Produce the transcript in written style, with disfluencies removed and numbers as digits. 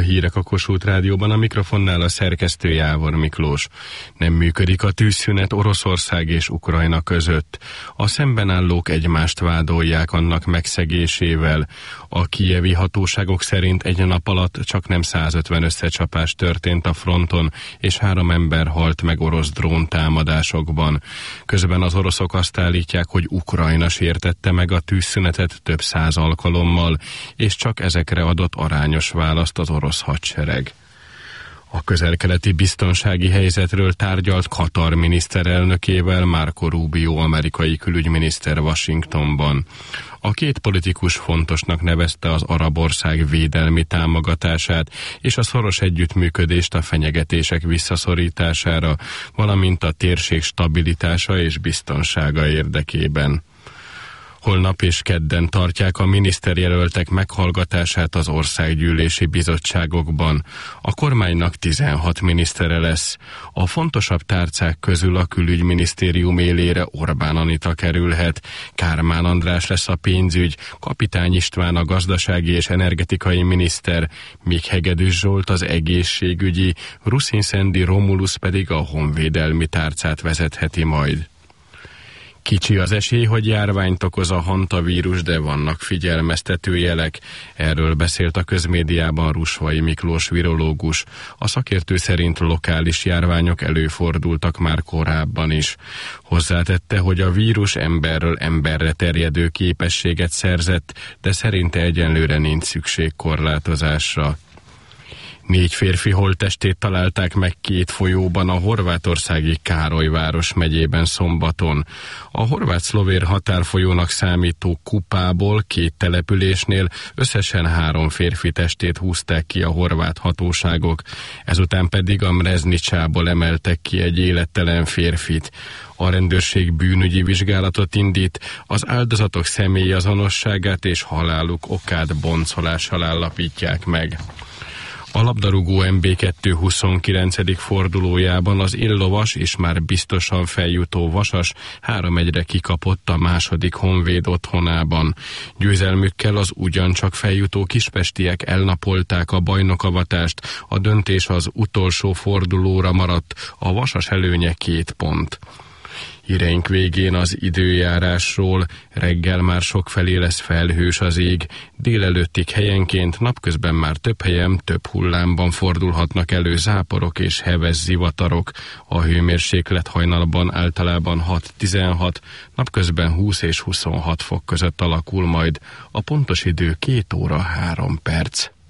hírek a Kossuth Rádióban, a mikrofonnál a szerkesztő Jávor Miklós. Nem működik a tűzszünet Oroszország és Ukrajna között. A szemben állók egymást vádolják annak megszegésével. A kijevi hatóságok szerint egy nap alatt csaknem 150 összecsapás történt a fronton, és 3 ember halt meg orosz dróntámadásokban. Közben az oroszok azt állítják, hogy Ukrajna sértette meg a tűzszünetet több 100 alkalommal, és csak ezekre adott arányos választ az orosz hadsereg. A közel-keleti biztonsági helyzetről tárgyalt Katar miniszterelnökével Marco Rubio amerikai külügyminiszter Washingtonban. A két politikus fontosnak nevezte az arab ország védelmi támogatását és a szoros együttműködést a fenyegetések visszaszorítására, valamint a térség stabilitása és biztonsága érdekében. Holnap és kedden tartják a miniszterjelöltek meghallgatását az országgyűlési bizottságokban. A kormánynak 16 minisztere lesz. A fontosabb tárcák közül a külügyminisztérium élére Orbán Anita kerülhet, Kármán András lesz a pénzügy, Kapitány István a gazdasági és energetikai miniszter, míg Hegedűs Zsolt az egészségügyi, Ruszin-Szendi Romulus pedig a honvédelmi tárcát vezetheti majd. Kicsi az esély, hogy járványt okoz a hantavírus, de vannak figyelmeztető jelek. Erről beszélt a közmédiában Rusvai Miklós virológus. A szakértő szerint lokális járványok előfordultak már korábban is. Hozzátette, hogy a vírus emberről emberre terjedő képességet szerzett, de szerinte egyenlőre nincs szükség korlátozásra. 4 férfi holttestét találták meg 2 folyóban a horvátországi Károlyváros megyében szombaton. A horvát-szlovér határfolyónak számító Kupából 2 településnél összesen 3 férfi testét húzták ki a horvát hatóságok, ezután pedig a Mreznicsából emeltek ki egy élettelen férfit. A rendőrség bűnügyi vizsgálatot indít, az áldozatok személyazonosságát és haláluk okát boncolással állapítják meg. A labdarúgó MB2 29. fordulójában az illovas és már biztosan feljutó Vasas 3-1-re kikapott a második Honvéd otthonában. Győzelmükkel az ugyancsak feljutó kispestiek elnapolták a bajnokavatást, a döntés az utolsó fordulóra maradt, a Vasas előnye 2 pont. Híreink végén az időjárásról. Reggel már sokfelé lesz felhős az ég, délelőttig helyenként, napközben már több helyen, több hullámban fordulhatnak elő záporok és heves zivatarok. A hőmérséklet hajnalban általában 6-16, napközben 20 és 26 fok között alakul majd. A pontos idő 2 óra 3 perc.